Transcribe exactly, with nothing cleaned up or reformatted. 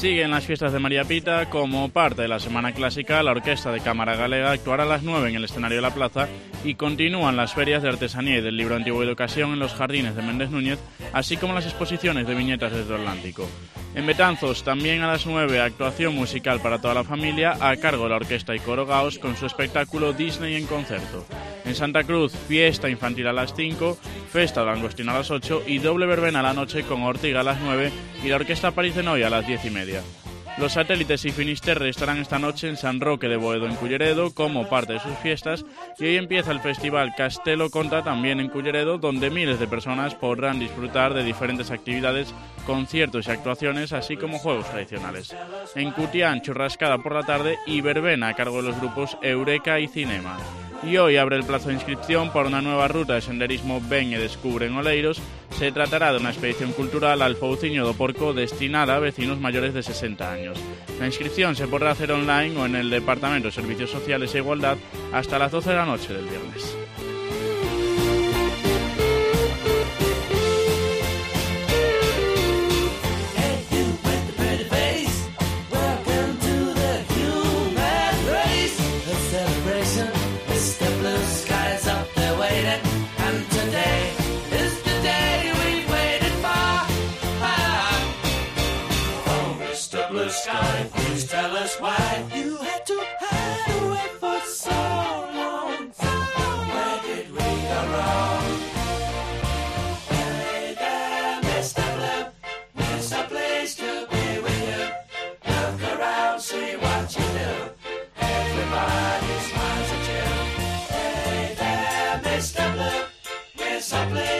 Siguen las fiestas de María Pita. Como parte de la Semana Clásica, la Orquesta de Cámara Galega actuará a las nueve en el escenario de la plaza y continúan las ferias de artesanía y del libro antiguo y de ocasión en los jardines de Méndez Núñez, así como las exposiciones de viñetas desde el Atlántico. En Betanzos, también a las nueve, actuación musical para toda la familia a cargo de la Orquesta y Coro Gaos con su espectáculo Disney en concierto. En Santa Cruz, fiesta infantil a las cinco, festa de langostino a las ocho y doble verbena a la noche con Ortiga a las nueve y la Orquesta Parisenoia a las diez y media. Los Satélites y Finisterre estarán esta noche en San Roque de Boedo, en Culleredo, como parte de sus fiestas, y hoy empieza el Festival Castelo Conta también en Culleredo, donde miles de personas podrán disfrutar de diferentes actividades, conciertos y actuaciones, así como juegos tradicionales. En Cutián, churrascada por la tarde y verbena a cargo de los grupos Eureka y Cinema. Y hoy abre el plazo de inscripción para una nueva ruta de senderismo Ven e Descubre en Oleiros. Se tratará de una expedición cultural al Pouciño do Porco destinada a vecinos mayores de sesenta años. La inscripción se podrá hacer online o en el Departamento de Servicios Sociales e Igualdad hasta las doce de la noche del viernes. Sky, please tell us why you had to hide away for so long. Where did we go wrong? Hey there, Mister Blue, it's a place to be with you. Look around, see what you do. Everybody smiles at you. Hey there, Mister Blue, it's a place.